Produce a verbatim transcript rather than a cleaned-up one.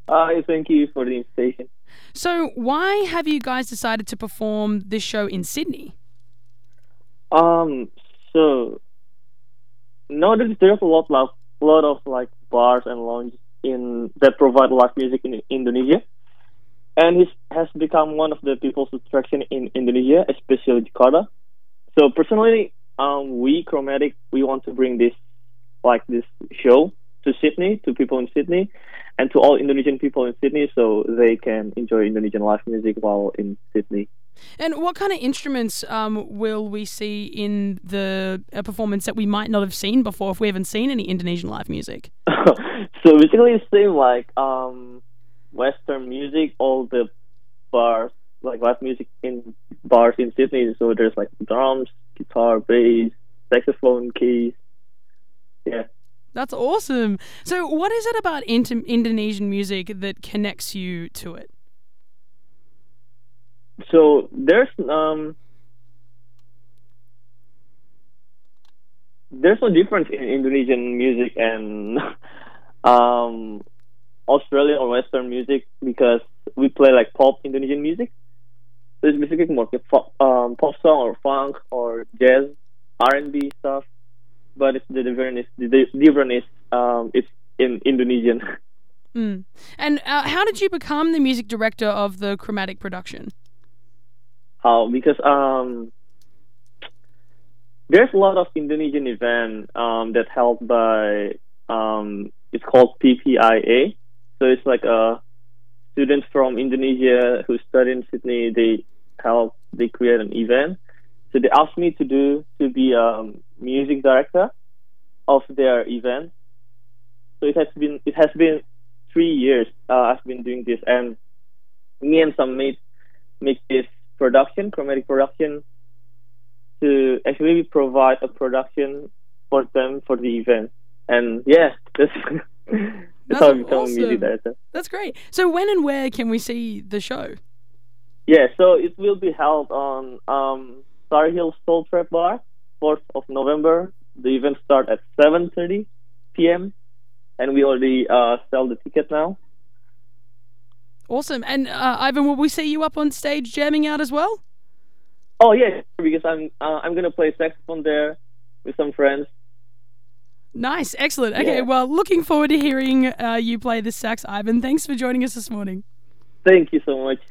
Uh, thank you for the invitation. So, why have you guys decided to perform this show in Sydney? Um, so nowadays there's a lot of lot of like bars and lounges in that provide live music in Indonesia, and it has become one of the people's attraction in Indonesia, especially Jakarta. So personally, um, we Chromatic we want to bring this like this show to Sydney, to people in Sydney, and to all Indonesian people in Sydney, so they can enjoy Indonesian live music while in Sydney. And what kind of instruments um, will we see in the uh, performance that we might not have seen before if we haven't seen any Indonesian live music? So basically, it's same like um, Western music, all the bars like live music in bars in Sydney. So there's like drums, guitar, bass, saxophone, keys. Yeah. That's awesome. So, what is it about Inter- Indonesian music that connects you to it? So there's um there's no difference in Indonesian music and um Australian or Western music because we play like pop Indonesian music. So it's basically more like pop, um, pop song or funk or jazz, R and B stuff. But it's the difference. The di- difference is um it's in Indonesian. Mm. And uh, how did you become the music director of the Chromatic production? How? Because um there's a lot of Indonesian event um that held by um it's called P P I A. So it's like a students from Indonesia who study in Sydney. They help they create an event. So they asked me to do to be a music director of their event. So it has been it has been three years uh, I've been doing this, and me and some mates make this production, chromatic production, to actually provide a production for them for the event. And yeah, that's that's, That's how I become a music awesome. director. That's great. So, when and where can we see the show? Yeah, so it will be held on um, Star Hill Soul Trap Bar, fourth of November. The event starts at seven thirty p.m. and we already uh, sell the ticket now. Awesome. And uh, Ivan, will we see you up on stage jamming out as well? Oh yeah, because I'm uh, I'm gonna play saxophone there with some friends. Nice. Excellent. Okay, Yeah. well, looking forward to hearing uh, you play the sax, Ivan. Thanks for joining us this morning. Thank you so much.